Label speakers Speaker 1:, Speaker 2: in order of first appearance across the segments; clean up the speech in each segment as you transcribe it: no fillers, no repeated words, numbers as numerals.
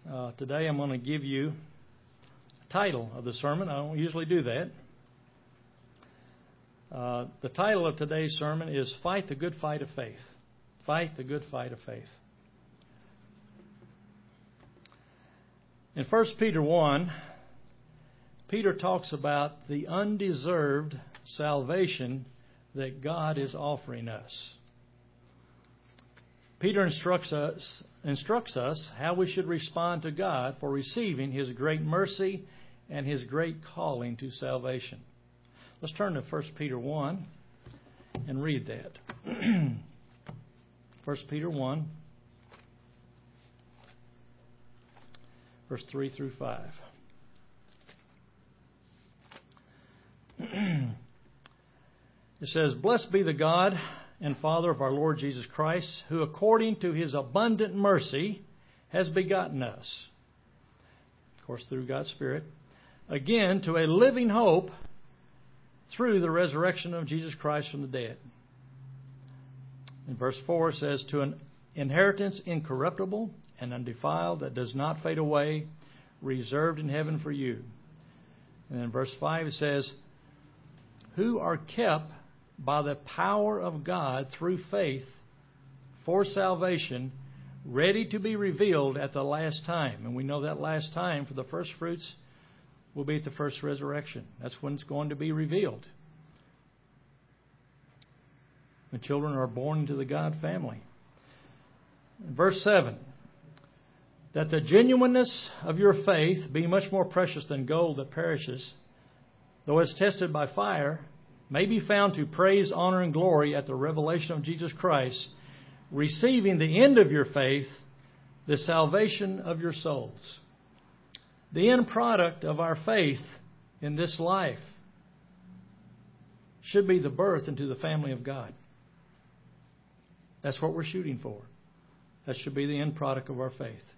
Speaker 1: Today I'm going to give you a title of the sermon. I don't usually do that. The title of today's sermon is Fight the Good Fight of Faith. Fight the Good Fight of Faith. In 1 Peter 1, Peter talks about the undeserved salvation that God is offering us. Peter instructs us how we should respond to God for receiving His great mercy and His great calling to salvation. Let's turn to 1 Peter 1 and read that. 1 Peter 1, verse 3 through 5. It says, "Blessed be the God and Father of our Lord Jesus Christ, who according to His abundant mercy has begotten us," of course through God's Spirit, "again to a living hope through the resurrection of Jesus Christ from the dead." In verse 4 it says, "To an inheritance incorruptible and undefiled that does not fade away, reserved in heaven for you." And in verse 5 it says, "Who are kept by the power of God through faith for salvation, ready to be revealed at the last time." And we know that last time for the first fruits will be at the first resurrection. That's when it's going to be revealed. When children are born into the God family. Verse 7, "That the genuineness of your faith, be much more precious than gold that perishes, though it's tested by fire, may be found to praise, honor, and glory at the revelation of Jesus Christ, receiving the end of your faith, the salvation of your souls." The end product of our faith in this life should be the birth into the family of God. That's what we're shooting for. That should be the end product of our faith.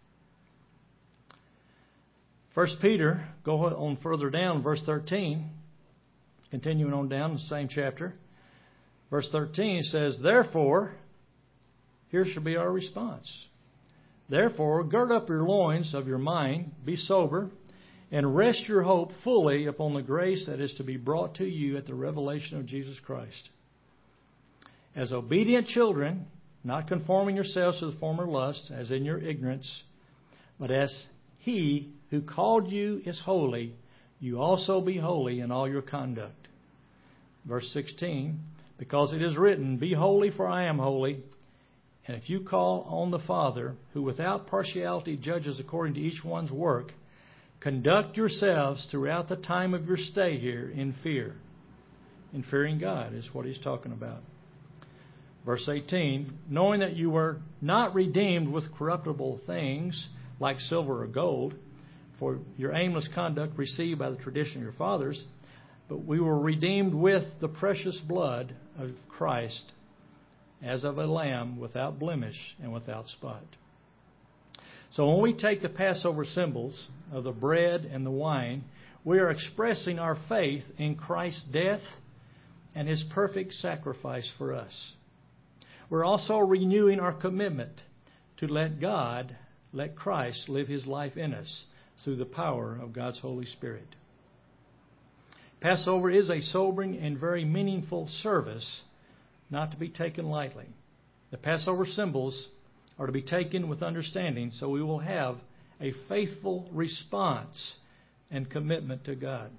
Speaker 1: 1 Peter, go on further down, verse 13. Continuing on down in the same chapter. Verse 13 says, "Therefore," here should be our response. "Therefore, gird up your loins of your mind, be sober, and rest your hope fully upon the grace that is to be brought to you at the revelation of Jesus Christ. As obedient children, not conforming yourselves to the former lust, as in your ignorance, but as He who called you is holy, you also be holy in all your conduct." Verse 16, "Because it is written, Be holy, for I am holy. And if you call on the Father, who without partiality judges according to each one's work, conduct yourselves throughout the time of your stay here in fear." In fearing God is what he's talking about. Verse 18, "Knowing that you were not redeemed with corruptible things like silver or gold, for your aimless conduct received by the tradition of your fathers, but we were redeemed with the precious blood of Christ, as of a lamb without blemish and without spot." So when we take the Passover symbols of the bread and the wine, we are expressing our faith in Christ's death and His perfect sacrifice for us. We're also renewing our commitment to let Christ live His life in us through the power of God's Holy Spirit. Passover is a sobering and very meaningful service, not to be taken lightly. The Passover symbols are to be taken with understanding, so we will have a faithful response and commitment to God.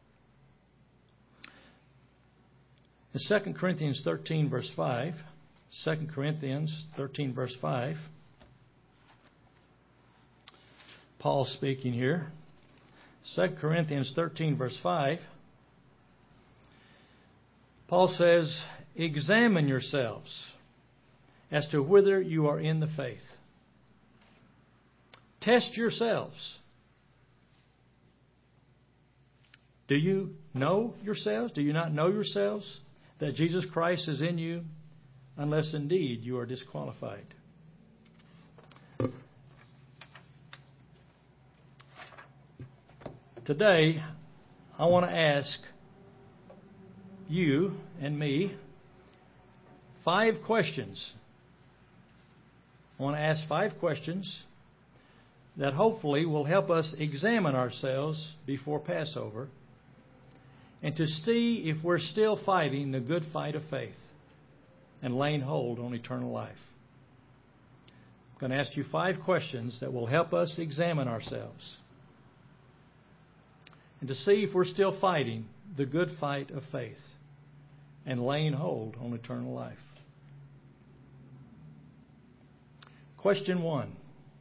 Speaker 1: In 2 Corinthians 13, verse 5, 2 Corinthians 13, verse 5, Paul speaking here. 2 Corinthians 13, verse 5, Paul says, "Examine yourselves as to whether you are in the faith. Test yourselves. Do you know yourselves? Do you not know yourselves that Jesus Christ is in you, unless indeed you are disqualified?" Today, I want to ask you and me 5 questions. I want to ask 5 questions that hopefully will help us examine ourselves before Passover and to see if we're still fighting the good fight of faith and laying hold on eternal life. I'm going to ask you 5 questions that will help us examine ourselves and to see if we're still fighting the good fight of faith and laying hold on eternal life. Question 1.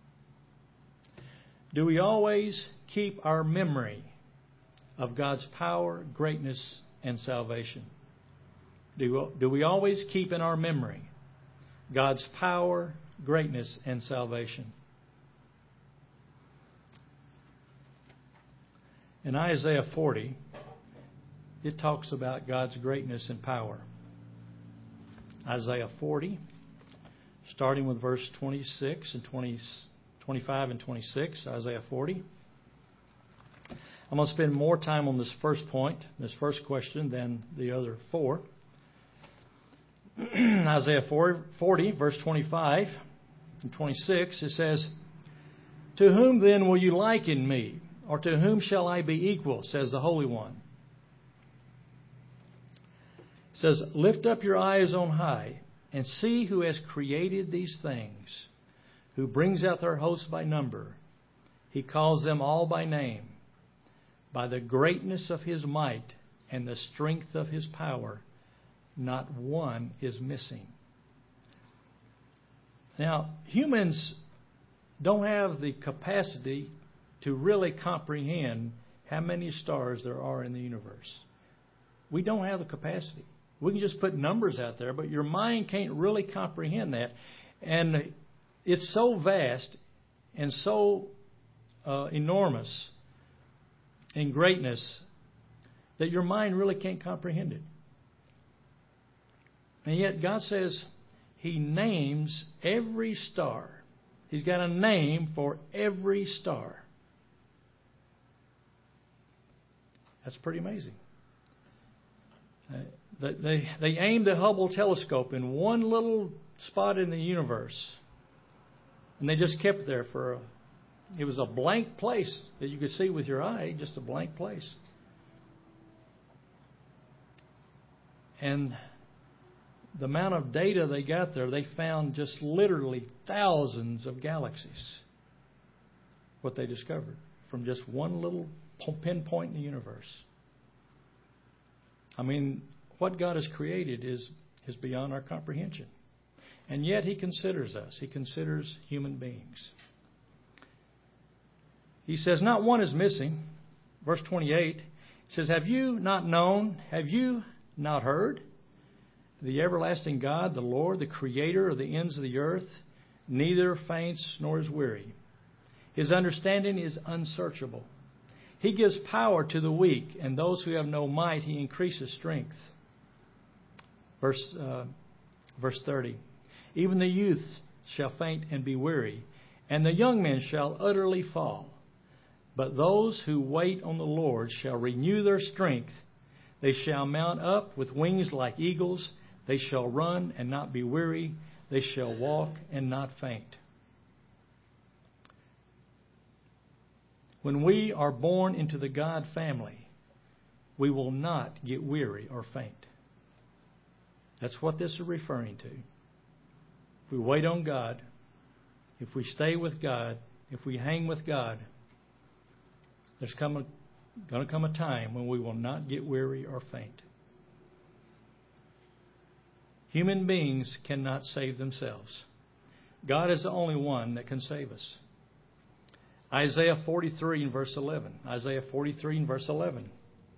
Speaker 1: Do we always keep our memory of God's power, greatness, and salvation? Do we always keep in our memory God's power, greatness, and salvation? In Isaiah 40, it talks about God's greatness and power. Isaiah 40, starting with verse 26 and 25 and 26, Isaiah 40. I'm going to spend more time on this first point, this first question, than the other 4. Isaiah 40, verse 25 and 26, it says, "To whom then will you liken me? Or to whom shall I be equal, says the Holy One?" It says, "Lift up your eyes on high, and see who has created these things, who brings out their hosts by number. He calls them all by name. By the greatness of His might and the strength of His power, not one is missing." Now, humans don't have the capacity to really comprehend how many stars there are in the universe. We don't have the capacity. We can just put numbers out there, but your mind can't really comprehend that. And it's so vast and so enormous in greatness that your mind really can't comprehend it. And yet God says He names every star. He's got a name for every star. That's pretty amazing. They aimed the Hubble telescope in one little spot in the universe, and they just kept it there it was a blank place that you could see with your eye, just a blank place. And the amount of data they got there, they found just literally thousands of galaxies, what they discovered, from just one little pinpoint in the universe. I mean, what God has created is beyond our comprehension. And yet He considers us. He considers human beings. He says, not one is missing. Verse 28 says, "Have you not known? Have you not heard? The everlasting God, the Lord, the Creator of the ends of the earth, neither faints nor is weary. His understanding is unsearchable. He gives power to the weak, and those who have no might He increases strength." Verse 30. "Even the youth shall faint and be weary, and the young men shall utterly fall. But those who wait on the Lord shall renew their strength. They shall mount up with wings like eagles. They shall run and not be weary. They shall walk and not faint." When we are born into the God family, we will not get weary or faint. That's what this is referring to. If we wait on God, if we stay with God, if we hang with God, there's going to come a time when we will not get weary or faint. Human beings cannot save themselves. God is the only one that can save us. Isaiah 43 and verse 11. Isaiah 43 and verse 11.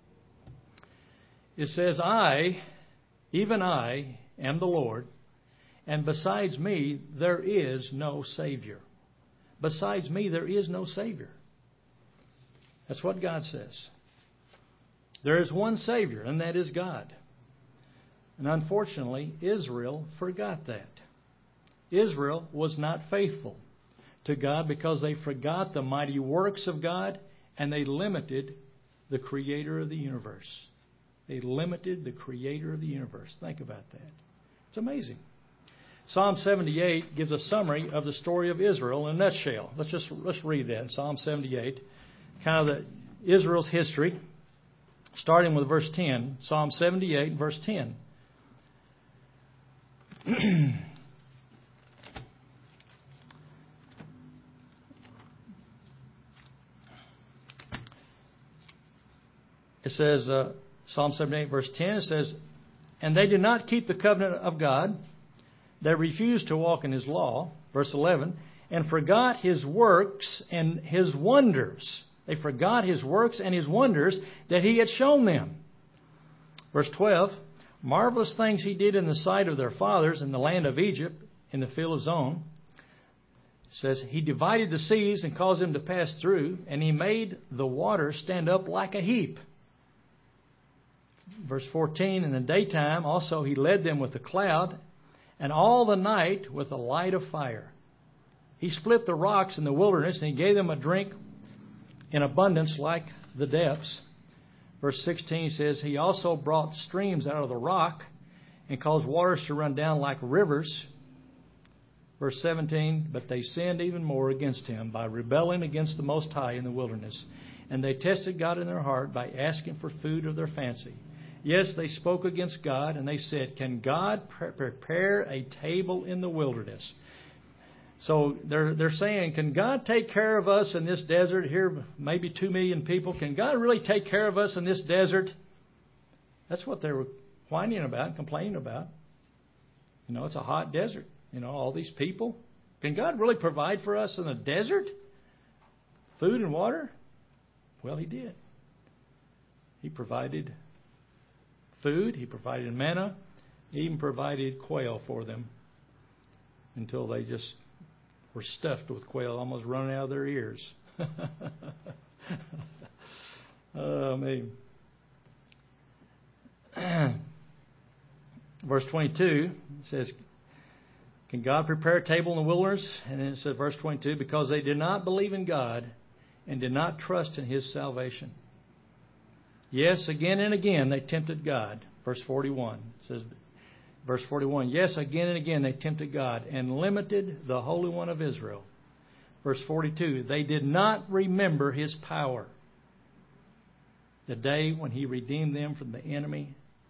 Speaker 1: It says, "I, even I, am the Lord, and besides me there is no Savior." Besides me there is no Savior. That's what God says. There is one Savior, and that is God. And unfortunately, Israel forgot that. Israel was not faithful to God because they forgot the mighty works of God, and they limited the Creator of the universe. They limited the Creator of the universe. Think about that. It's amazing. Psalm 78 gives a summary of the story of Israel in a nutshell. Let's read that. Psalm 78, kind of Israel's history, starting with verse 10. Psalm 78, verse 10. It says, Psalm 78, verse 10, it says, "And they did not keep the covenant of God. They refused to walk in His law." Verse 11, "And forgot His works and His wonders." They forgot His works and His wonders that He had shown them. Verse 12, "Marvelous things He did in the sight of their fathers in the land of Egypt, in the field of Zon." It says, "He divided the seas and caused them to pass through, and He made the water stand up like a heap." Verse 14, "In the daytime also He led them with a cloud, and all the night with a light of fire. He split the rocks in the wilderness, and He gave them a drink in abundance like the depths." Verse 16 says, "He also brought streams out of the rock and caused waters to run down like rivers." Verse 17, "But they sinned even more against Him by rebelling against the Most High in the wilderness. And they tested God in their heart by asking for food of their fancy. Yes, they spoke against God, and they said, 'Can God prepare a table in the wilderness?'" So they're saying, can God take care of us in this desert? Here, maybe 2 million people. Can God really take care of us in this desert? That's what they were whining about, complaining about. It's a hot desert. All these people. Can God really provide for us in the desert? Food and water? Well, He did. He provided food. He provided manna. He even provided quail for them until they just were stuffed with quail, almost running out of their ears. Oh, man. Verse 22 says, "Can God prepare a table in the wilderness?" And then it says, verse 22, "Because they did not believe in God and did not trust in His salvation. Yes, again and again they tempted God." Verse 41 says, verse 41, "Yes, again and again they tempted God and limited the Holy One of Israel." Verse 42, "They did not remember His power, the day when He redeemed them from the enemy,"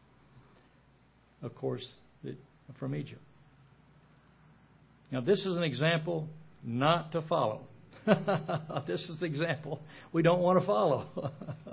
Speaker 1: of course, from Egypt. Now, this is an example not to follow. This is the example we don't want to follow.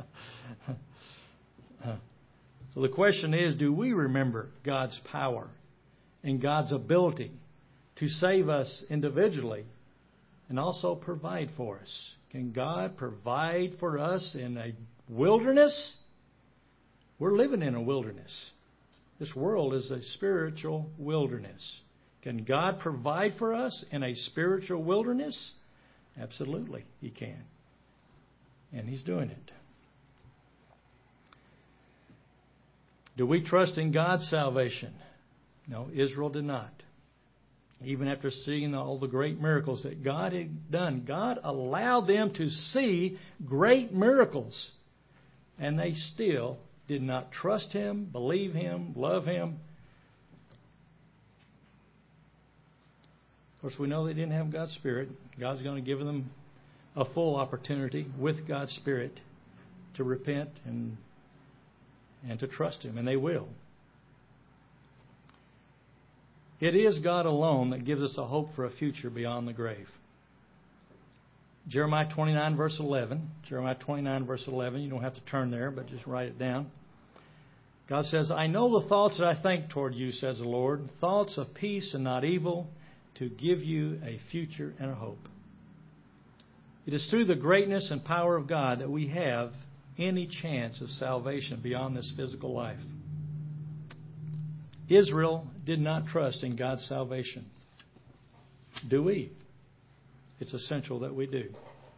Speaker 1: So the question is, do we remember God's power and God's ability to save us individually and also provide for us? Can God provide for us in a wilderness? We're living in a wilderness. This world is a spiritual wilderness. Can God provide for us in a spiritual wilderness? Absolutely, He can. And He's doing it. Do we trust in God's salvation? No, Israel did not. Even after seeing all the great miracles that God had done, God allowed them to see great miracles. And they still did not trust Him, believe Him, love Him. Of course, we know they didn't have God's Spirit. God's going to give them a full opportunity with God's Spirit to repent and to trust Him, and they will. It is God alone that gives us a hope for a future beyond the grave. Jeremiah 29, verse 11. Jeremiah 29, verse 11. You don't have to turn there, but just write it down. God says, "I know the thoughts that I think toward you, says the Lord, thoughts of peace and not evil, to give you a future and a hope." It is through the greatness and power of God that we have any chance of salvation beyond this physical life. Israel did not trust in God's salvation. Do we? It's essential that we do.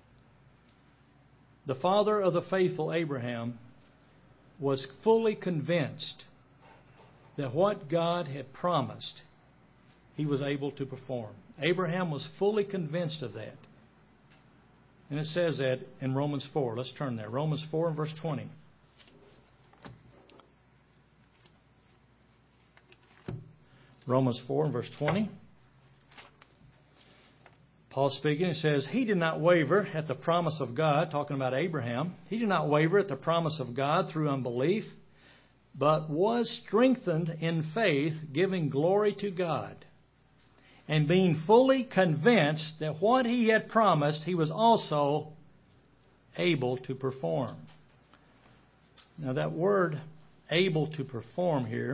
Speaker 1: The father of the faithful, Abraham, was fully convinced that what God had promised, He was able to perform. Abraham was fully convinced of that. And it says that in Romans 4. Let's turn there. Romans 4 and verse 20. Romans 4 and verse 20. Paul speaking, he says, He did not waver at the promise of God, talking about Abraham. He did not waver at the promise of God through unbelief, but was strengthened in faith, giving glory to God, and being fully convinced that what he had promised, he was also able to perform. Now that word, able to perform here,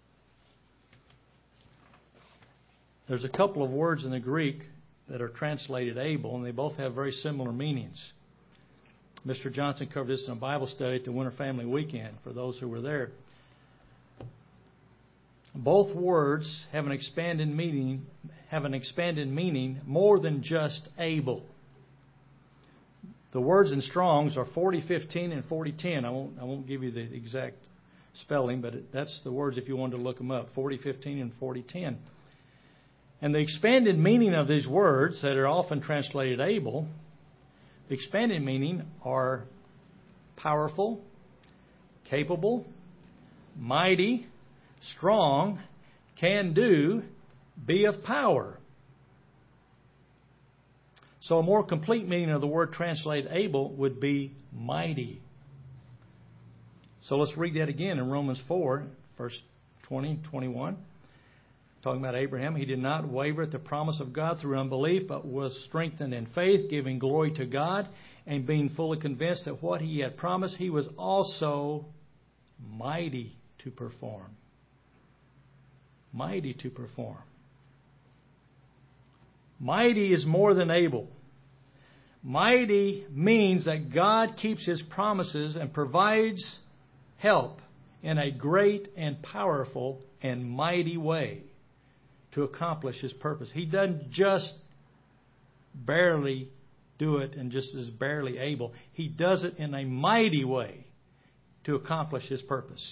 Speaker 1: there's a couple of words in the Greek that are translated able, and they both have very similar meanings. Mr. Johnson covered this in a Bible study at the Winter Family Weekend for those who were there. Both words have an expanded meaning more than just able. The words in Strong's are 40:15 and 40:10. I won't give you the exact spelling, but that's the words if you wanted to look them up, 40:15 and 40:10. And the expanded meaning of these words that are often translated able, the expanded meaning are powerful, capable, mighty, strong, can do, be of power. So a more complete meaning of the word translated able would be mighty. So let's read that again in Romans 4, verse 20, 21. Talking about Abraham, he did not waver at the promise of God through unbelief, but was strengthened in faith, giving glory to God, and being fully convinced that what he had promised, he was also mighty to perform. Mighty to perform. Mighty is more than able. Mighty means that God keeps His promises and provides help in a great and powerful and mighty way to accomplish His purpose. He doesn't just barely do it and just is barely able. He does it in a mighty way to accomplish His purpose.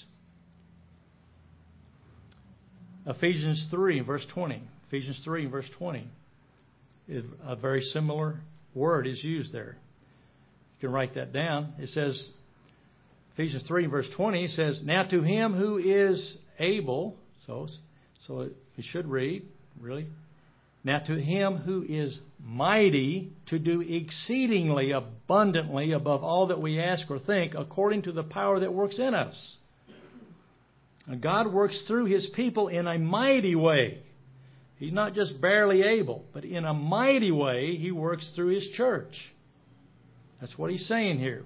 Speaker 1: Ephesians 3 verse 20. Ephesians 3 verse 20. A very similar word is used there. You can write that down. It says, Ephesians 3 verse 20 says, Now to Him who is able, so it should read, really, now to Him who is mighty to do exceedingly abundantly above all that we ask or think, according to the power that works in us. And God works through His people in a mighty way. He's not just barely able, but in a mighty way He works through His church. That's what He's saying here.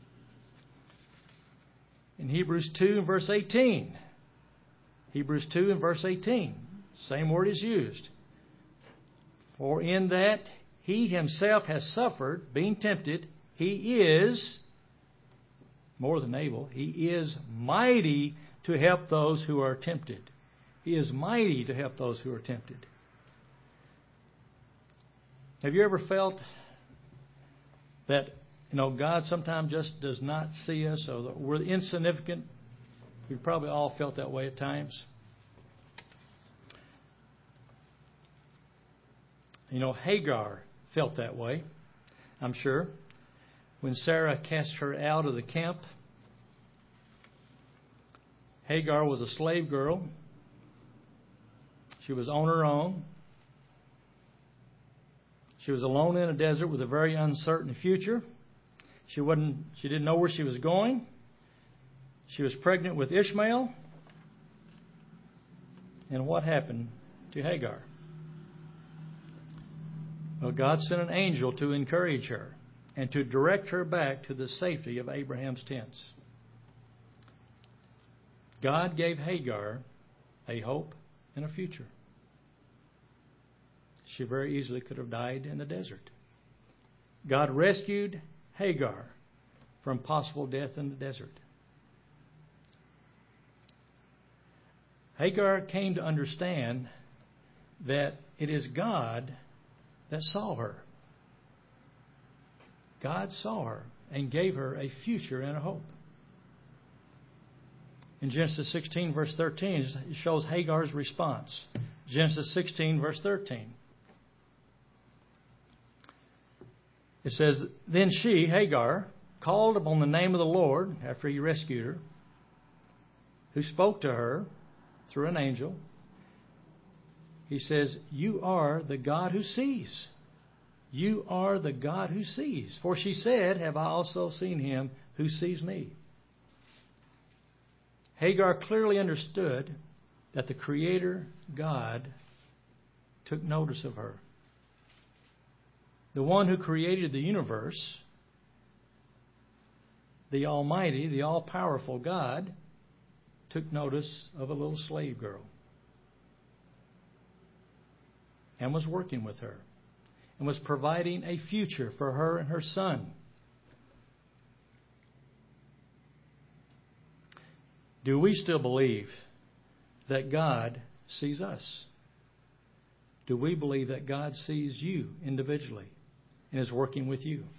Speaker 1: In Hebrews 2 and verse 18. Hebrews 2 and verse 18. Same word is used. For in that He Himself has suffered, being tempted, He is more than able. He is mighty to help those who are tempted. He is mighty to help those who are tempted. Have you ever felt that, God sometimes just does not see us, or that we're insignificant? We've probably all felt that way at times. Hagar felt that way, I'm sure. When Sarah cast her out of the camp, Hagar was a slave girl. She was on her own. She was alone in a desert with a very uncertain future. She didn't know where she was going. She was pregnant with Ishmael. And what happened to Hagar? Well, God sent an angel to encourage her and to direct her back to the safety of Abraham's tents. God gave Hagar a hope and a future. She very easily could have died in the desert. God rescued Hagar from possible death in the desert. Hagar came to understand that it is God that saw her. God saw her and gave her a future and a hope. In Genesis 16, verse 13, it shows Hagar's response. Genesis 16, verse 13. It says, Then she, Hagar, called upon the name of the Lord after He rescued her, who spoke to her through an angel, He says, you are the God who sees. You are the God who sees. For she said, have I also seen him who sees me? Hagar clearly understood that the Creator God took notice of her. The one who created the universe, the Almighty, the all-powerful God, took notice of a little slave girl and was working with her and was providing a future for her and her son. Do we still believe that God sees us? Do we believe that God sees you individually and is working with you?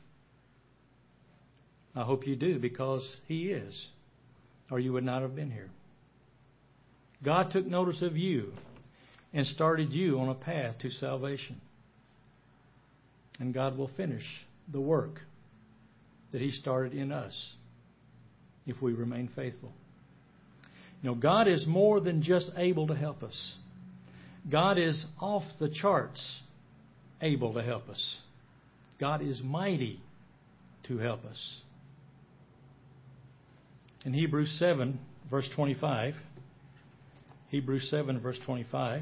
Speaker 1: I hope you do, because He is, or you would not have been here. God took notice of you and started you on a path to salvation. And God will finish the work that He started in us if we remain faithful. You know, God is more than just able to help us. God is off the charts able to help us. God is mighty to help us. In Hebrews 7, verse 25, Hebrews 7, verse 25,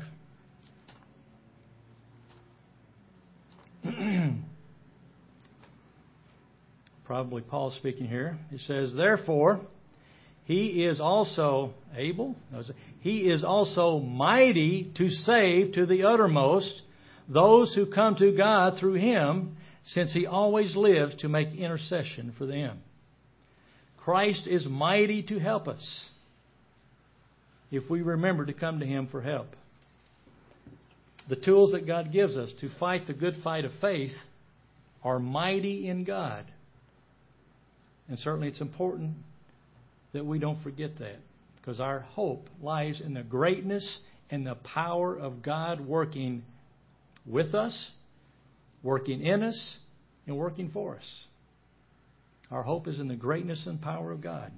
Speaker 1: probably Paul speaking here. He says, therefore, He is also able, He is also mighty to save to the uttermost those who come to God through Him, since He always lives to make intercession for them. Christ is mighty to help us if we remember to come to Him for help. The tools that God gives us to fight the good fight of faith are mighty in God. And certainly it's important that we don't forget that, because our hope lies in the greatness and the power of God working with us, working in us, and working for us. Our hope is in the greatness and power of God.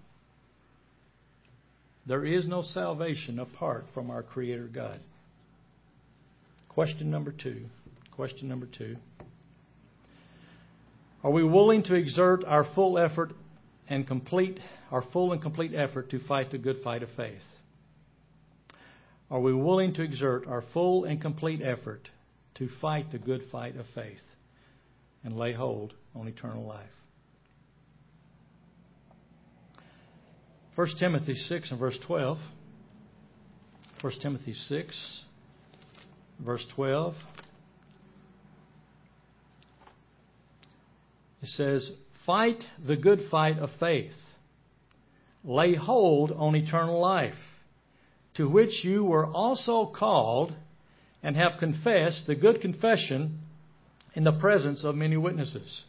Speaker 1: There is no salvation apart from our Creator God. Question number two. Are we willing to exert our full and complete effort to fight the good fight of faith? Are we willing to exert our full and complete effort to fight the good fight of faith and lay hold on eternal life? 1 Timothy 6 and verse 12. 1 Timothy 6, verse 12. It says, fight the good fight of faith. Lay hold on eternal life, to which you were also called, and have confessed the good confession in the presence of many witnesses.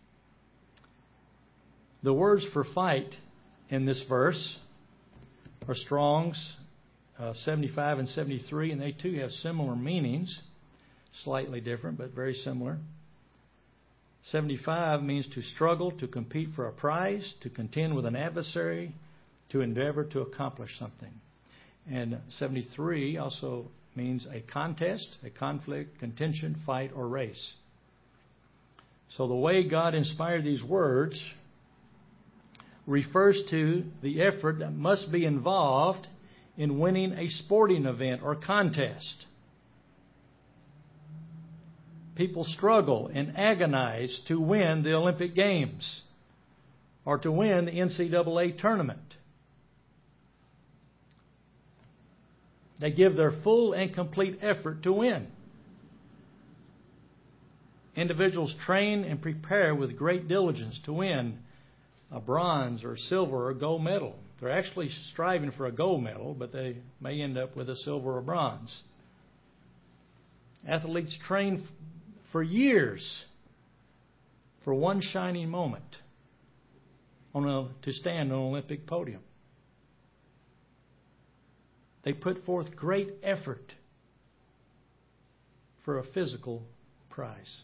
Speaker 1: The words for fight in this verse are Strong's 75 and 73, and they too have similar meanings, slightly different, but very similar. 75 means to struggle, to compete for a prize, to contend with an adversary, to endeavor to accomplish something. And 73 also means a contest, a conflict, contention, fight, or race. So the way God inspired these words refers to the effort that must be involved in winning a sporting event or contest. People struggle and agonize to win the Olympic Games or to win the NCAA tournament. They give their full and complete effort to win. Individuals train and prepare with great diligence to win a bronze or silver or gold medal. They're actually striving for a gold medal, but they may end up with a silver or bronze. Athletes train for years for one shining moment to stand on an Olympic podium. They put forth great effort for a physical prize.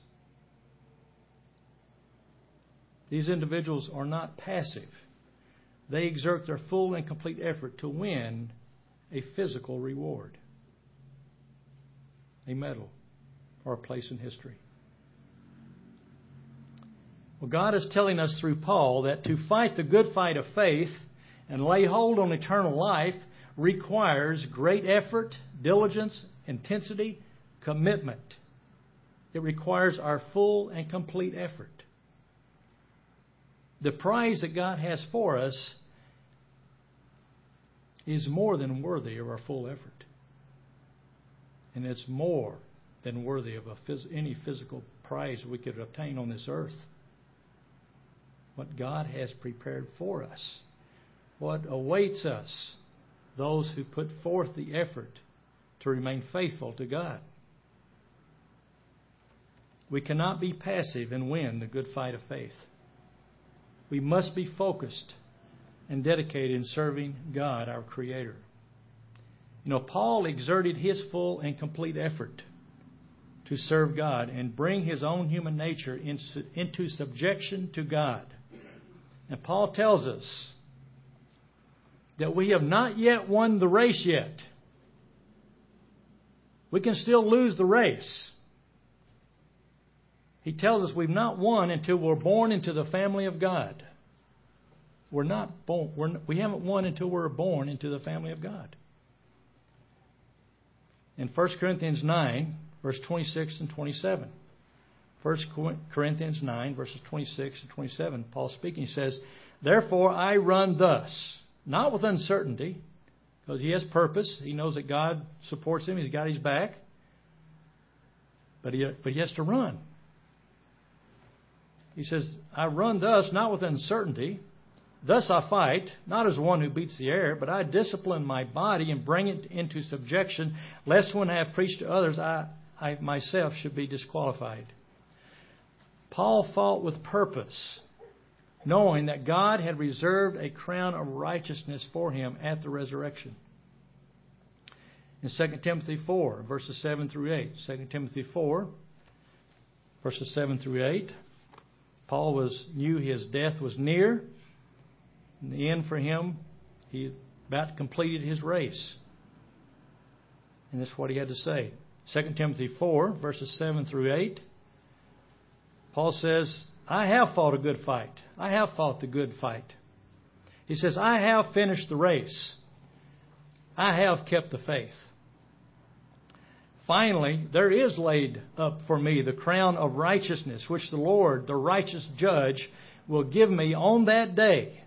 Speaker 1: These individuals are not passive. They exert their full and complete effort to win a physical reward. a medal or a place in history. Well, God is telling us through Paul that to fight the good fight of faith and lay hold on eternal life requires great effort, diligence, intensity, commitment. It requires our full and complete effort. The prize that God has for us is more than worthy of our full effort. And it's more than worthy of any physical prize we could obtain on this earth. What God has prepared for us, what awaits us, those who put forth the effort to remain faithful to God. We cannot be passive and win the good fight of faith. We must be focused and dedicated in serving God, our Creator. You know, Paul exerted his full and complete effort to serve God and bring his own human nature into subjection to God. And Paul tells us that we have not yet won the race yet. We can still lose the race. He tells us we've not won until we're born into the family of God. We haven't won until we're born into the family of God. In 1 Corinthians 9, verse 26 and 27. 1 Corinthians 9, verses 26 and 27, Paul speaking, he says, "Therefore I run thus, not with uncertainty," because he has purpose. He knows that God supports him. He's got his back. But he has to run. He says, "I run thus, not with uncertainty. Thus I fight, not as one who beats the air, but I discipline my body and bring it into subjection, lest when I have preached to others, I myself should be disqualified." Paul fought with purpose, knowing that God had reserved a crown of righteousness for him at the resurrection. In 2 Timothy 4, verses 7 through 8. 2 Timothy 4, verses 7 through 8. Paul knew his death was near. In the end for him, he about completed his race. And that's what he had to say. 2 Timothy 4, verses 7 through 8. Paul says, "I have fought a good fight. I have fought the good fight." He says, "I have finished the race. I have kept the faith. Finally, there is laid up for me the crown of righteousness, which the Lord, the righteous judge, will give me on that day."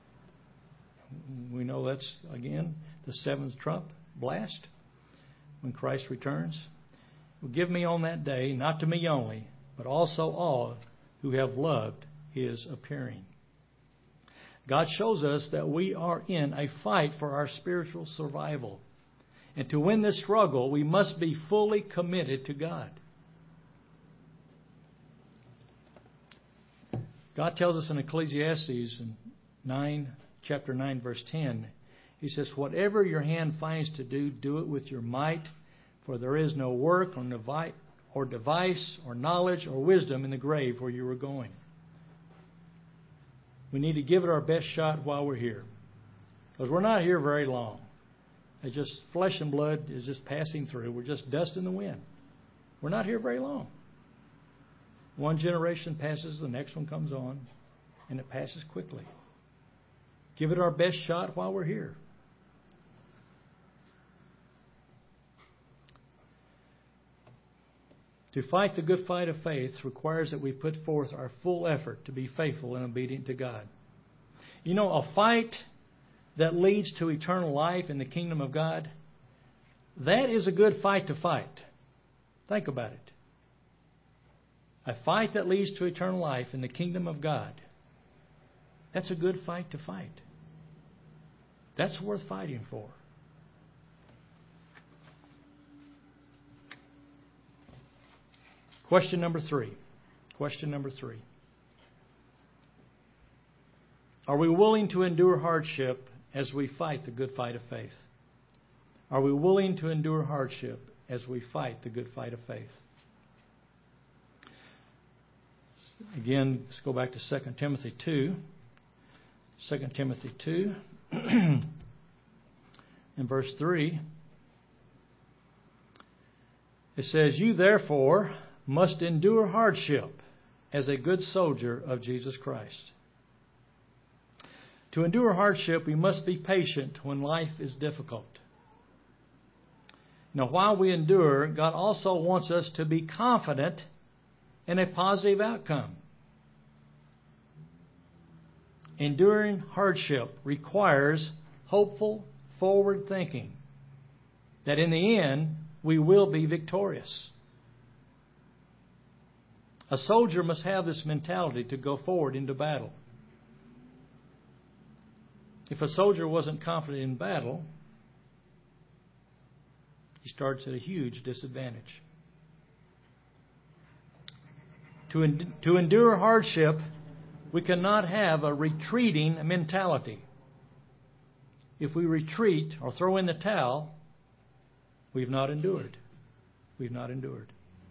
Speaker 1: We know that's, again, the seventh trump blast when Christ returns. "Will give me on that day, not to me only, but also all who have loved his appearing." God shows us that we are in a fight for our spiritual survival. And to win this struggle, we must be fully committed to God. God tells us in Ecclesiastes in chapter 9, verse 10, He says, "Whatever your hand finds to do, do it with your might, for there is no work or device or knowledge or wisdom in the grave where you are going." We need to give it our best shot while we're here, because we're not here very long. It's just flesh and blood is just passing through. We're just dust in the wind. We're not here very long. One generation passes, the next one comes on, and it passes quickly. Give it our best shot while we're here. To fight the good fight of faith requires that we put forth our full effort to be faithful and obedient to God. You know, a fight that leads to eternal life in the kingdom of God, that is a good fight to fight. Think about it. A fight that leads to eternal life in the kingdom of God, that's a good fight to fight. That's worth fighting for. Question number 3. Are we willing to endure hardship as we fight the good fight of faith? Are we willing to endure hardship as we fight the good fight of faith? Again, let's go back to 2 Timothy 2. 2 Timothy 2 in verse 3. It says, "You therefore must endure hardship as a good soldier of Jesus Christ." To endure hardship, we must be patient when life is difficult. Now, while we endure, God also wants us to be confident in a positive outcome. Enduring hardship requires hopeful, forward thinking that in the end we will be victorious. A soldier must have this mentality to go forward into battle. If a soldier wasn't confident in battle, he starts at a huge disadvantage. To endure hardship, we cannot have a retreating mentality. If we retreat or throw in the towel, we've not endured. We've not endured.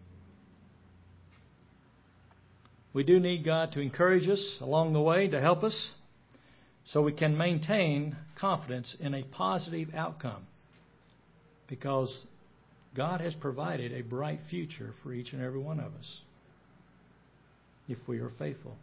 Speaker 1: We do need God to encourage us along the way, to help us, so we can maintain confidence in a positive outcome. Because God has provided a bright future for each and every one of us, if we are faithful.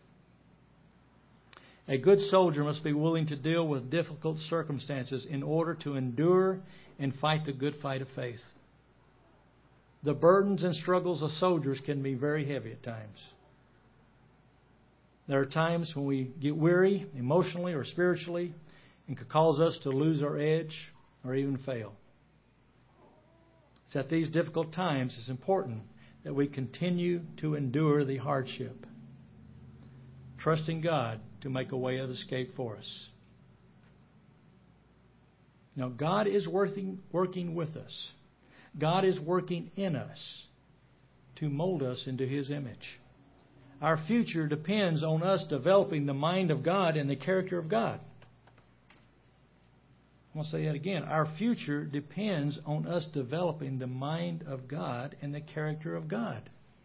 Speaker 1: A good soldier must be willing to deal with difficult circumstances in order to endure and fight the good fight of faith. The burdens and struggles of soldiers can be very heavy at times. There are times when we get weary, emotionally or spiritually, and could cause us to lose our edge or even fail. It's at these difficult times it's important that we continue to endure the hardship, trusting God to make a way of escape for us. Now, God is working with us. God is working in us to mold us into His image. Our future depends on us developing the mind of God and the character of God. I'm going to say that again. Our future depends on us developing the mind of God and the character of God.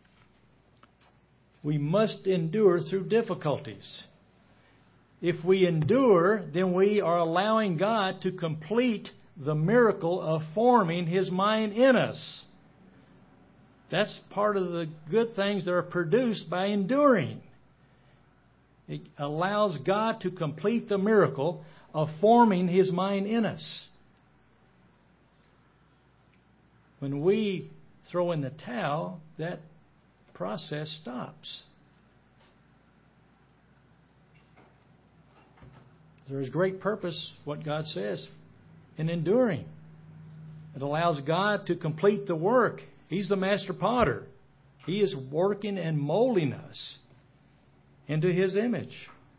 Speaker 1: We must endure through difficulties. If we endure, then we are allowing God to complete the miracle of forming His mind in us. That's part of the good things that are produced by enduring. It allows God to complete the miracle of forming His mind in us. When we throw in the towel, that process stops. There is great purpose, what God says, in enduring. It allows God to complete the work. He's the master potter. He is working and molding us into His image.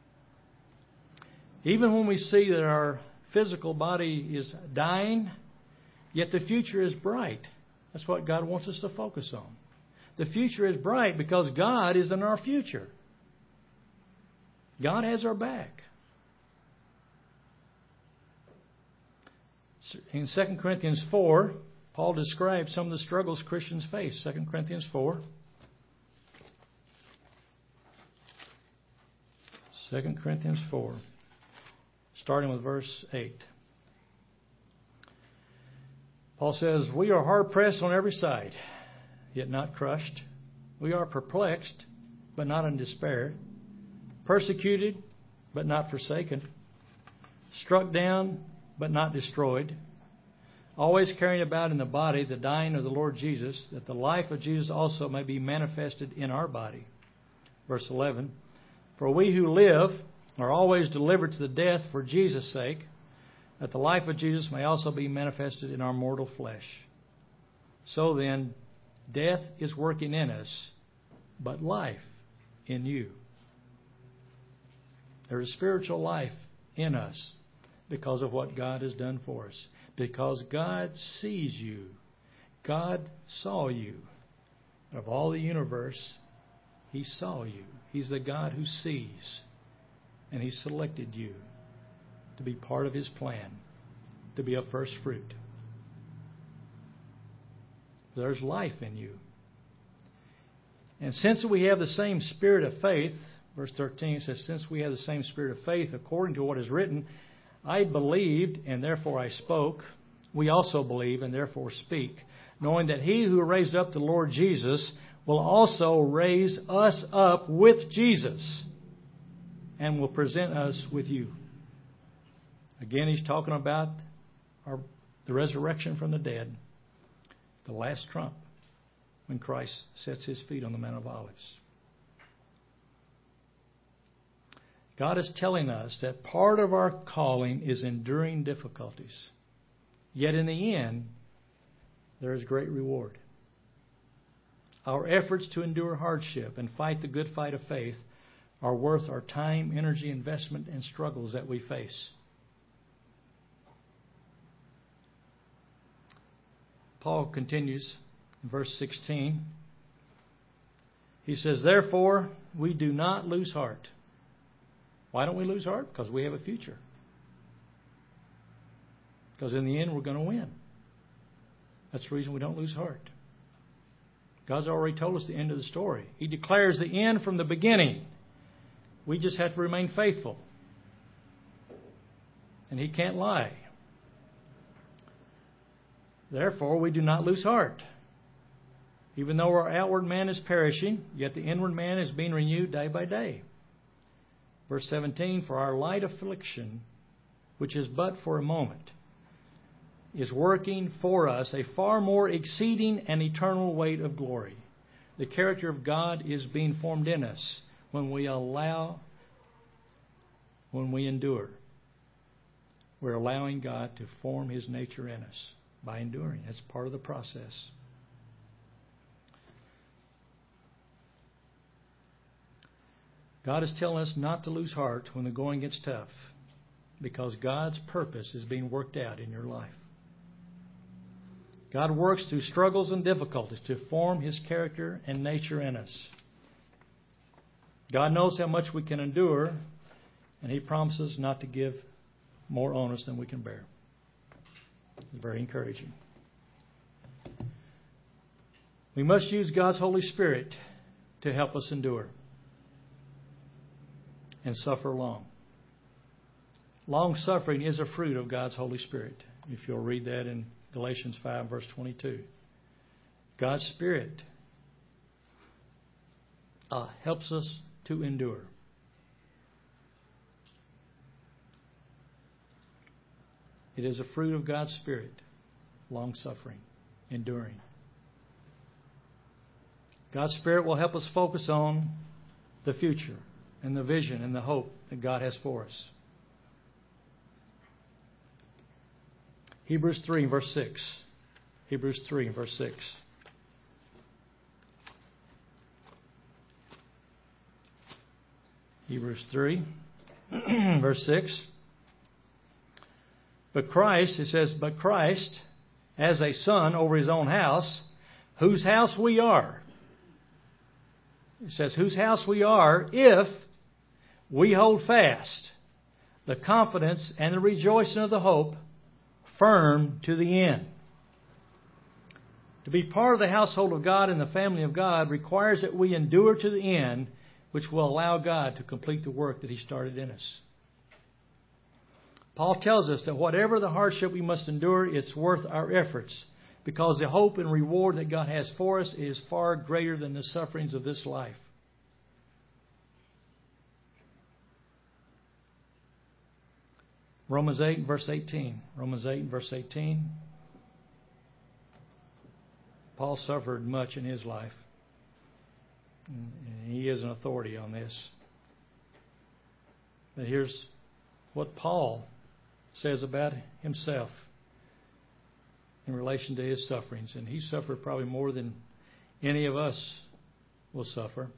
Speaker 1: Even when we see that our physical body is dying, yet the future is bright. That's what God wants us to focus on. The future is bright because God is in our future. God has our back. In 2 Corinthians 4, Paul describes some of the struggles Christians face. 2 Corinthians 4. 2 Corinthians 4. Starting with verse 8. Paul says, "We are hard pressed on every side, yet not crushed. We are perplexed, but not in despair. Persecuted, but not forsaken. Struck down, but not destroyed. Always carrying about in the body the dying of the Lord Jesus, that the life of Jesus also may be manifested in our body." Verse 11. "For we who live are always delivered to the death for Jesus' sake, that the life of Jesus may also be manifested in our mortal flesh. So then, death is working in us, but life in you." There is spiritual life in us because of what God has done for us. Because God sees you. God saw you. Of all the universe, He saw you. He's the God who sees. And He selected you to be part of His plan, to be a first fruit. There's life in you. And since we have the same spirit of faith, verse 13 says, "Since we have the same spirit of faith, according to what is written, I believed, and therefore I spoke. We also believe, and therefore speak, knowing that He who raised up the Lord Jesus will also raise us up with Jesus and will present us with you. Again, He's talking about the resurrection from the dead, the last trump, when Christ sets His feet on the Mount of Olives. God is telling us that part of our calling is enduring difficulties. Yet in the end, there is great reward. Our efforts to endure hardship and fight the good fight of faith are worth our time, energy, investment, and struggles that we face. Paul continues in verse 16. He says, "Therefore, we do not lose heart." Why don't we lose heart? Because we have a future. Because in the end, we're going to win. That's the reason we don't lose heart. God's already told us the end of the story. He declares the end from the beginning. We just have to remain faithful. And He can't lie. Therefore, we do not lose heart. Even though our outward man is perishing, yet the inward man is being renewed day by day. Verse 17, "For our light affliction, which is but for a moment, is working for us a far more exceeding and eternal weight of glory." The character of God is being formed in us when we endure. We're allowing God to form His nature in us by enduring. That's part of the process. God is telling us not to lose heart when the going gets tough, because God's purpose is being worked out in your life. God works through struggles and difficulties to form His character and nature in us. God knows how much we can endure, and He promises not to give more on us than we can bear. It's very encouraging. We must use God's Holy Spirit to help us endure and suffer long. Long suffering is a fruit of God's Holy Spirit. If you'll read that in Galatians 5, verse 22. God's Spirit helps us to endure. It is a fruit of God's Spirit, long suffering, enduring. God's Spirit will help us focus on the future and the vision and the hope that God has for us. Hebrews 3, verse 6. Hebrews 3, verse 6. Hebrews 3, verse 6. But Christ, it says, but Christ, as a son over His own house, whose house we are. It says, whose house we are if we hold fast the confidence and the rejoicing of the hope firm to the end. To be part of the household of God and the family of God requires that we endure to the end, which will allow God to complete the work that He started in us. Paul tells us that whatever the hardship we must endure, it's worth our efforts, because the hope and reward that God has for us is far greater than the sufferings of this life. Romans 8, verse 18. Romans 8, verse 18. Paul suffered much in his life. And he is an authority on this. But here's what Paul says about himself in relation to his sufferings. And he suffered probably more than any of us will suffer.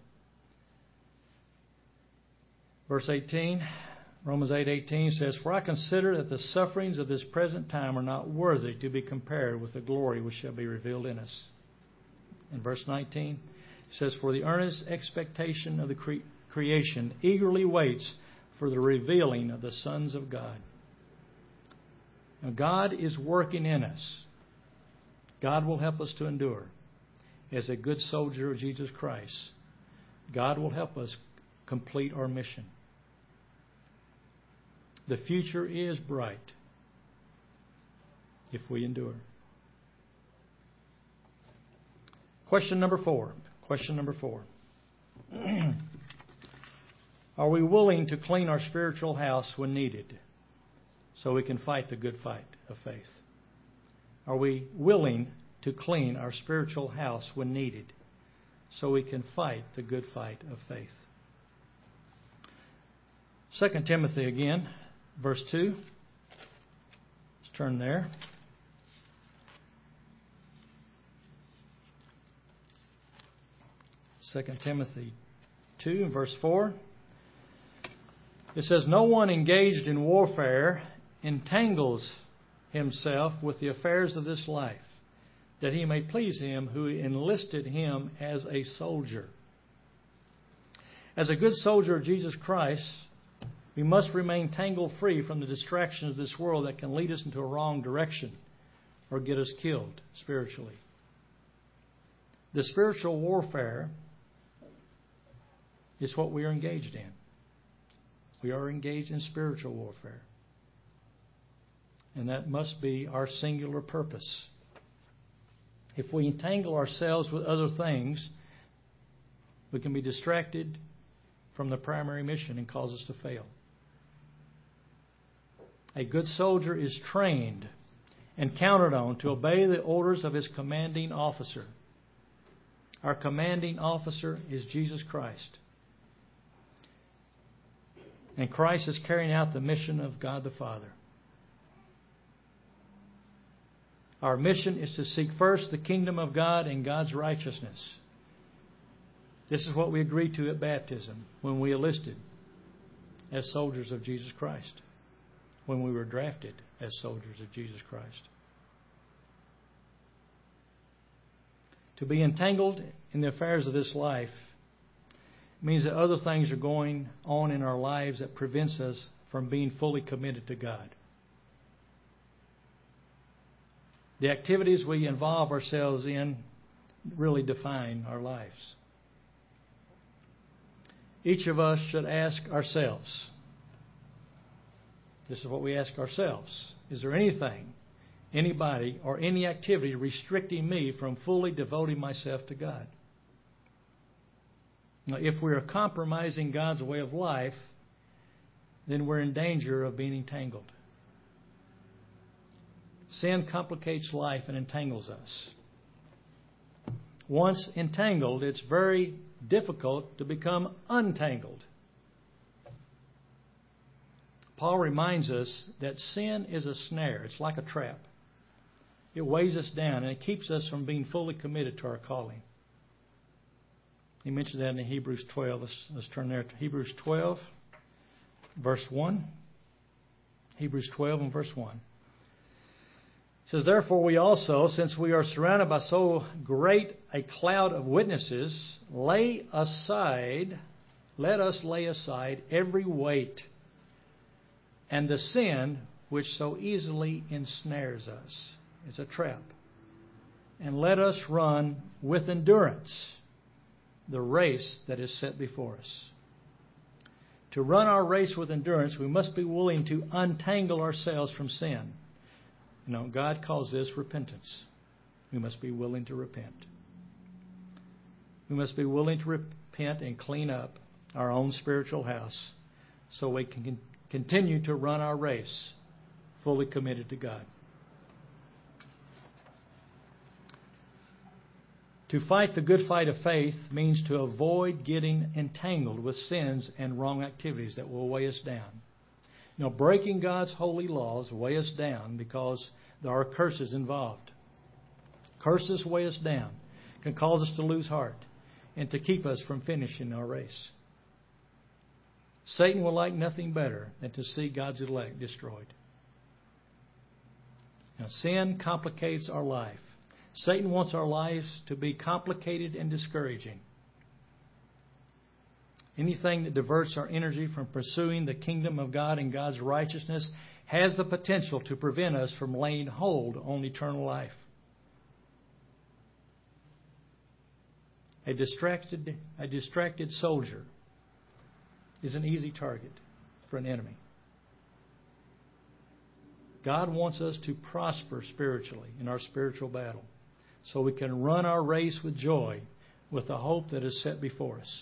Speaker 1: Verse 18. Romans 8:18 says, "For I consider that the sufferings of this present time are not worthy to be compared with the glory which shall be revealed in us." In verse 19, it says, "For the earnest expectation of the creation eagerly waits for the revealing of the sons of God." Now, God is working in us. God will help us to endure. As a good soldier of Jesus Christ, God will help us complete our mission. The future is bright if we endure. Question number 4. Are we willing to clean our spiritual house when needed so we can fight the good fight of faith? Are we willing to clean our spiritual house when needed so we can fight the good fight of faith? 2 Timothy again, verse 2. Let's turn there. 2 Timothy 2, verse 4. It says, "No one engaged in warfare entangles himself with the affairs of this life, that he may please him who enlisted him as a soldier." As a good soldier of Jesus Christ, we must remain tangle-free from the distractions of this world that can lead us into a wrong direction or get us killed spiritually. The spiritual warfare is what we are engaged in. We are engaged in spiritual warfare. And that must be our singular purpose. If we entangle ourselves with other things, we can be distracted from the primary mission and cause us to fail. A good soldier is trained and counted on to obey the orders of his commanding officer. Our commanding officer is Jesus Christ. And Christ is carrying out the mission of God the Father. Our mission is to seek first the kingdom of God and God's righteousness. This is what we agreed to at baptism when we enlisted as soldiers of Jesus Christ, when we were drafted as soldiers of Jesus Christ. To be entangled in the affairs of this life means that other things are going on in our lives that prevents us from being fully committed to God. The activities we involve ourselves in really define our lives. Each of us should ask ourselves, this is what we ask ourselves, is there anything, anybody, or any activity restricting me from fully devoting myself to God? Now, if we are compromising God's way of life, then we're in danger of being entangled. Sin complicates life and entangles us. Once entangled, it's very difficult to become untangled. Paul reminds us that sin is a snare. It's like a trap. It weighs us down and it keeps us from being fully committed to our calling. He mentions that in Hebrews 12. Let's turn there to Hebrews 12, verse 1. Hebrews 12 and verse 1. It says, "Therefore we also, since we are surrounded by so great a cloud of witnesses, let us lay aside every weight and the sin which so easily ensnares us." It's a trap. "And let us run with endurance the race that is set before us." To run our race with endurance, we must be willing to untangle ourselves from sin. You know, God calls this repentance. We must be willing to repent. We must be willing to repent and clean up our own spiritual house so we can continue to run our race fully committed to God. To fight the good fight of faith means to avoid getting entangled with sins and wrong activities that will weigh us down. You know, breaking God's holy laws weigh us down because there are curses involved. Curses weigh us down, can cause us to lose heart, and to keep us from finishing our race. Satan will like nothing better than to see God's elect destroyed. Now, sin complicates our life. Satan wants our lives to be complicated and discouraging. Anything that diverts our energy from pursuing the kingdom of God and God's righteousness has the potential to prevent us from laying hold on eternal life. A distracted soldier is an easy target for an enemy. God wants us to prosper spiritually in our spiritual battle. so we can run our race with joy, with the hope that is set before us.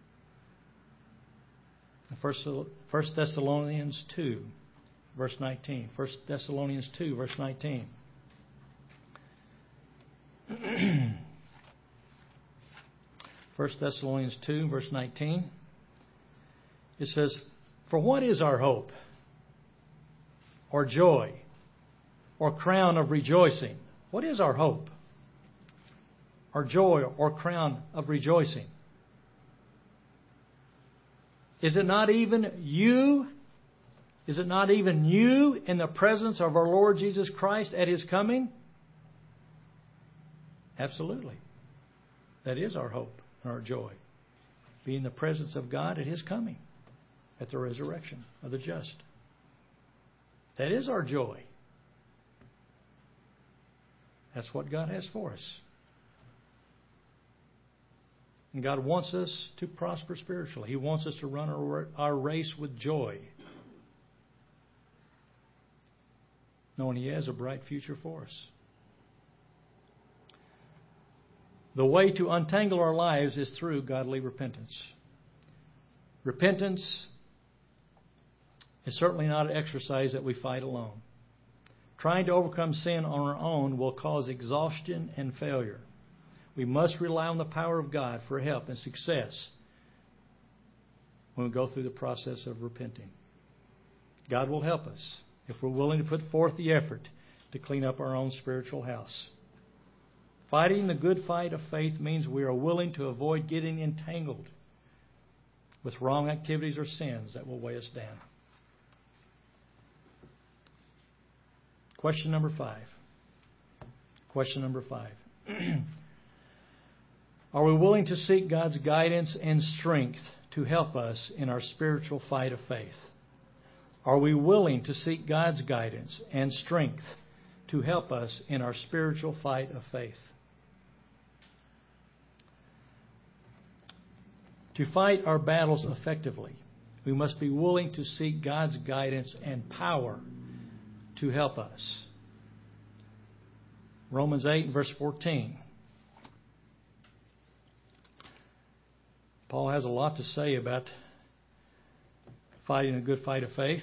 Speaker 1: 1 Thessalonians 2, verse 19. 1 Thessalonians 2, verse 19. 1 Thessalonians 2, verse 19. It says, "For what is our hope, or joy, or crown of rejoicing?" What is our hope, or joy, or crown of rejoicing? Is it not even you? Is it not even you in the presence of our Lord Jesus Christ at His coming? Absolutely. That is our hope and our joy. Be in the presence of God at His coming, at the resurrection of the just. That is our joy. That's what God has for us. And God wants us to prosper spiritually. He wants us to run our race with joy, knowing He has a bright future for us. The way to untangle our lives is through godly repentance. Repentance is certainly not an exercise that we fight alone. Trying to overcome sin on our own will cause exhaustion and failure. We must rely on the power of God for help and success when we go through the process of repenting. God will help us if we're willing to put forth the effort to clean up our own spiritual house. Fighting the good fight of faith means we are willing to avoid getting entangled with wrong activities or sins that will weigh us down. Question number 5. Question number 5. Are we willing to seek God's guidance and strength to help us in our spiritual fight of faith? Are we willing to seek God's guidance and strength to help us in our spiritual fight of faith? To fight our battles effectively, we must be willing to seek God's guidance and power to help us. Romans 8, verse 14. Paul has a lot to say about fighting a good fight of faith.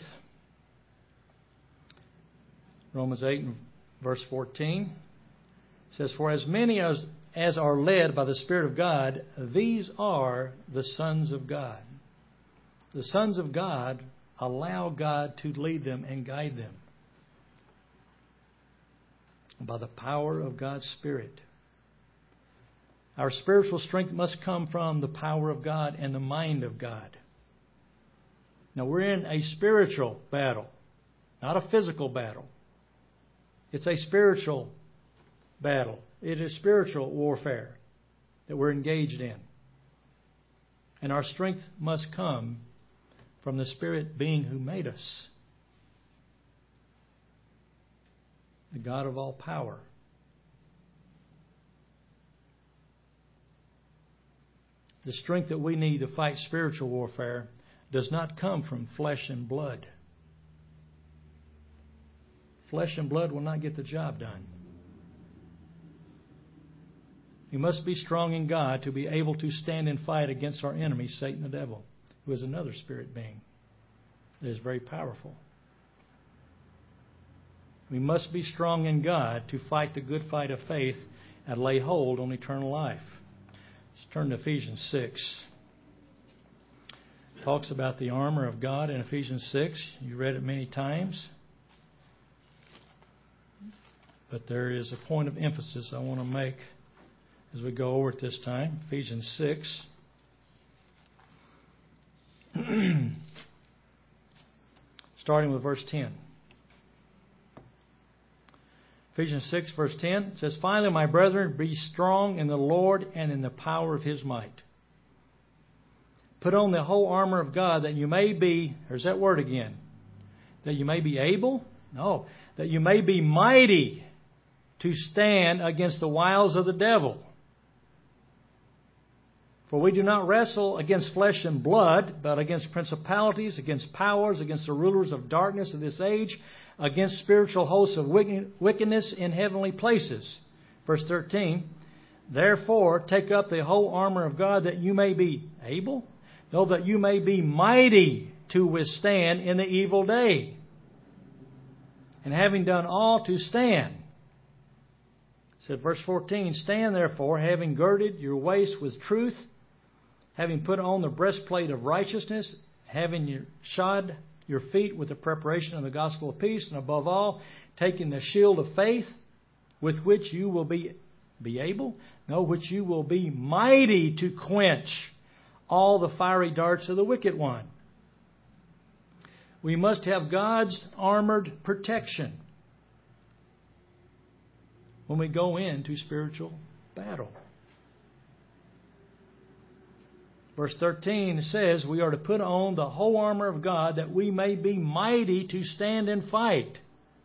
Speaker 1: Romans 8, verse 14 says, "For as many as are led by the Spirit of God, these are the sons of God." The sons of God allow God to lead them and guide them by the power of God's Spirit. Our spiritual strength must come from the power of God and the mind of God. Now, we're in a spiritual battle, not a physical battle. It's a spiritual battle. It is spiritual warfare that we're engaged in. And our strength must come from the Spirit being who made us, the God of all power. The strength that we need to fight spiritual warfare does not come from flesh and blood. Flesh and blood will not get the job done. We must be strong in God to be able to stand and fight against our enemy, Satan the devil, who is another spirit being that is very powerful. We must be strong in God to fight the good fight of faith and lay hold on eternal life. Let's turn to Ephesians 6. It talks about the armor of God in Ephesians 6. You read it many times. But there is a point of emphasis I want to make as we go over it this time. Ephesians 6. Starting with verse 10. Ephesians 6, verse 10 says, "Finally, my brethren, be strong in the Lord and in the power of His might. Put on the whole armor of God that you may be," there's that word again, "that you may be able," no, "that you may be mighty to stand against the wiles of the devil. For we do not wrestle against flesh and blood, but against principalities, against powers, against the rulers of darkness of this age, against spiritual hosts of wickedness in heavenly places. Verse 13, therefore take up the whole armor of God that you may be able, no, that you may be mighty to withstand in the evil day. And having done all to stand. Said verse 14, stand therefore, having girded your waist with truth, having put on the breastplate of righteousness, having shod your feet with the preparation of the gospel of peace, and above all, taking the shield of faith, with which you will be able, no, which you will be mighty to quench all the fiery darts of the wicked one. We must have God's armored protection when we go into spiritual battle. Verse 13 says we are to put on the whole armor of God that we may be mighty to stand and fight.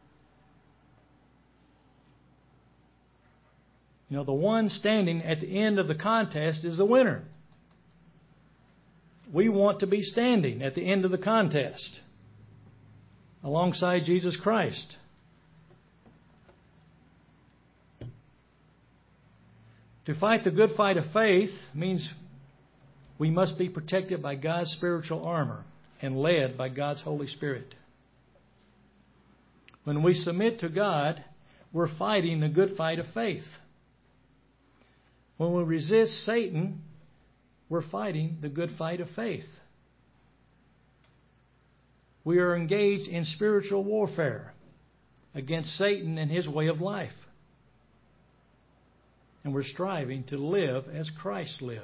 Speaker 1: You know, the one standing at the end of the contest is the winner. We want to be standing at the end of the contest alongside Jesus Christ. To fight the good fight of faith means we must be protected by God's spiritual armor and led by God's Holy Spirit. When we submit to God, we're fighting the good fight of faith. When we resist Satan, we're fighting the good fight of faith. We are engaged in spiritual warfare against Satan and his way of life. And we're striving to live as Christ lived.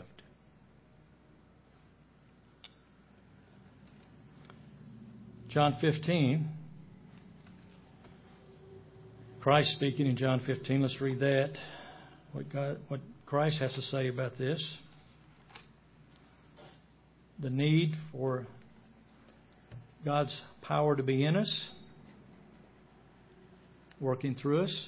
Speaker 1: John 15. Christ speaking in John 15. Let's read that. What Christ has to say about this. The need for God's power to be in us, working through us.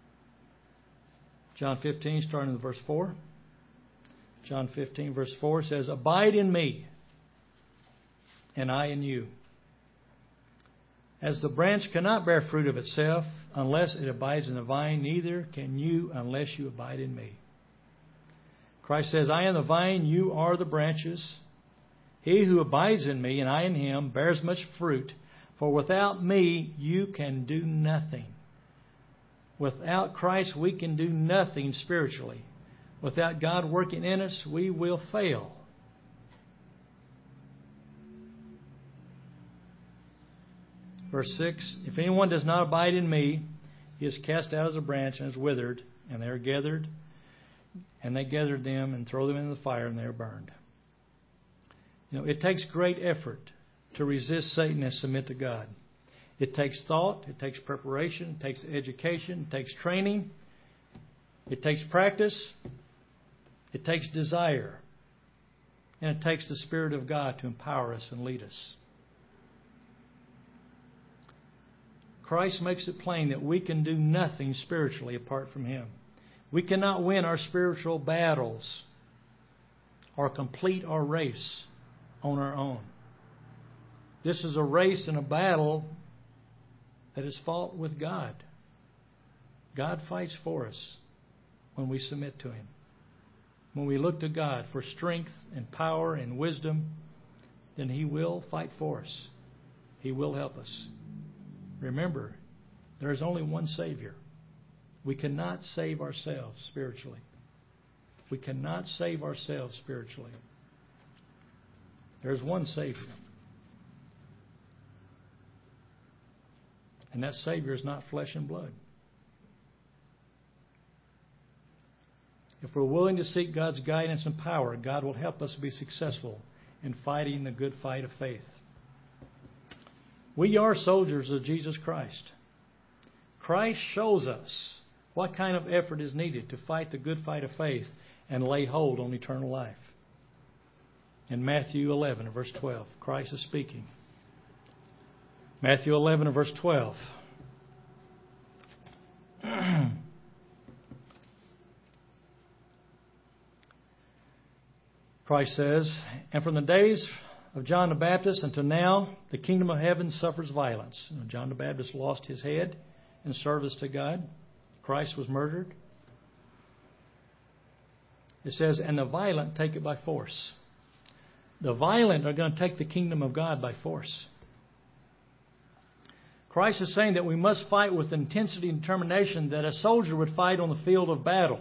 Speaker 1: John 15, starting with verse 4. John 15, verse 4 says, abide in me, and I in you. As the branch cannot bear fruit of itself unless it abides in the vine, neither can you unless you abide in me. Christ says, I am the vine, you are the branches. He who abides in me and I in him bears much fruit, for without me you can do nothing. Without Christ we can do nothing spiritually. Without God working in us, we will fail. Verse 6, if anyone does not abide in me, he is cast out as a branch and is withered, and they are gathered, and they gather them and throw them into the fire, and they are burned. You know, it takes great effort to resist Satan and submit to God. It takes thought, it takes preparation, it takes education, it takes training, it takes practice, it takes desire, and it takes the Spirit of God to empower us and lead us. Christ makes it plain that we can do nothing spiritually apart from Him. We cannot win our spiritual battles or complete our race on our own. This is a race and a battle that is fought with God. God fights for us when we submit to Him. When we look to God for strength and power and wisdom, then He will fight for us. He will help us. Remember, there is only one Savior. We cannot save ourselves spiritually. We cannot save ourselves spiritually. There is one Savior. And that Savior is not flesh and blood. If we're willing to seek God's guidance and power, God will help us be successful in fighting the good fight of faith. We are soldiers of Jesus Christ. Christ shows us what kind of effort is needed to fight the good fight of faith and lay hold on eternal life. In Matthew 11, verse 12, Christ is speaking. Matthew 11, verse 12. Christ says, and from the days of John the Baptist until now, the kingdom of heaven suffers violence. John the Baptist lost his head in service to God. Christ was murdered. It says, and the violent take it by force. The violent are going to take the kingdom of God by force. Christ is saying that we must fight with intensity and determination that a soldier would fight on the field of battle.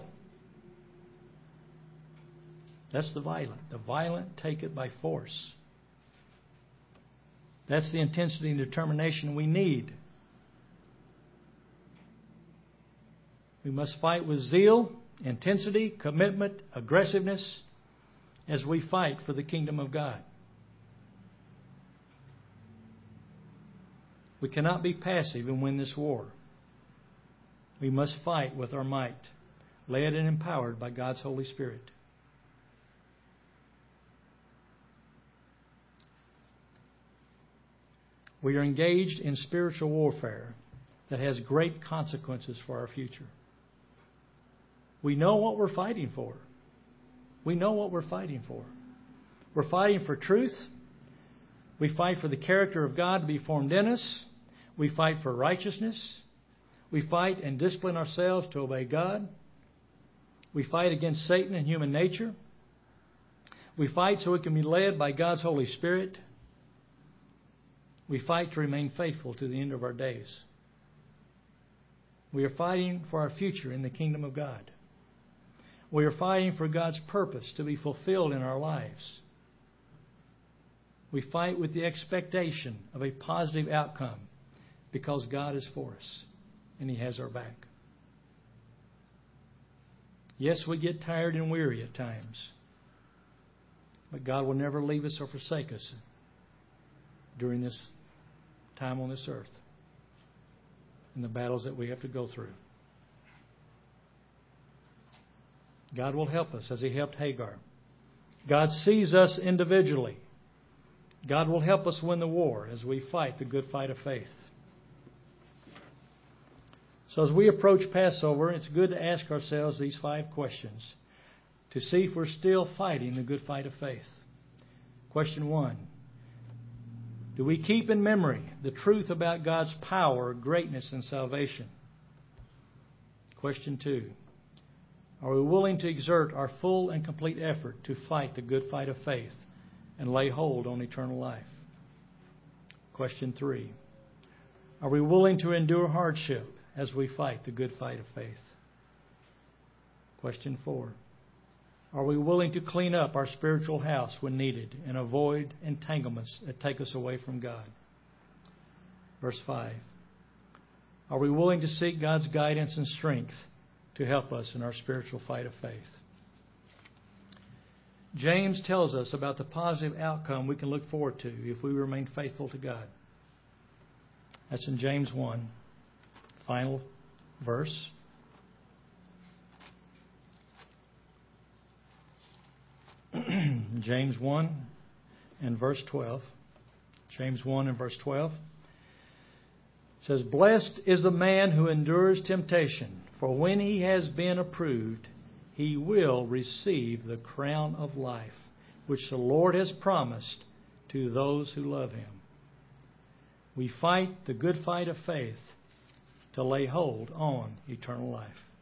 Speaker 1: That's the violent. The violent take it by force. That's the intensity and determination we need. We must fight with zeal, intensity, commitment, aggressiveness as we fight for the kingdom of God. We cannot be passive and win this war. We must fight with our might, led and empowered by God's Holy Spirit. We are engaged in spiritual warfare that has great consequences for our future. We know what we're fighting for. We know what we're fighting for. We're fighting for truth. We fight for the character of God to be formed in us. We fight for righteousness. We fight and discipline ourselves to obey God. We fight against Satan and human nature. We fight so we can be led by God's Holy Spirit. We fight to remain faithful to the end of our days. We are fighting for our future in the kingdom of God. We are fighting for God's purpose to be fulfilled in our lives. We fight with the expectation of a positive outcome because God is for us and He has our back. Yes, we get tired and weary at times, but God will never leave us or forsake us during this time on this earth and the battles that we have to go through. God will help us as He helped Hagar. God sees us individually. God will help us win the war as we fight the good fight of faith. So as we approach Passover, it's good to ask ourselves these 5 questions to see if we're still fighting the good fight of faith. Question 1. Do we keep in memory the truth about God's power, greatness, and salvation? Question 2. Are we willing to exert our full and complete effort to fight the good fight of faith and lay hold on eternal life? Question 3. Are we willing to endure hardship as we fight the good fight of faith? Question 4. Are we willing to clean up our spiritual house when needed and avoid entanglements that take us away from God? Verse 5. Are we willing to seek God's guidance and strength to help us in our spiritual fight of faith? James tells us about the positive outcome we can look forward to if we remain faithful to God. That's in James 1, final verse. James 1 and verse 12. James 1 and verse 12 says, Blessed is the man who endures temptation, for when he has been approved, he will receive the crown of life, which the Lord has promised to those who love Him. We fight the good fight of faith to lay hold on eternal life.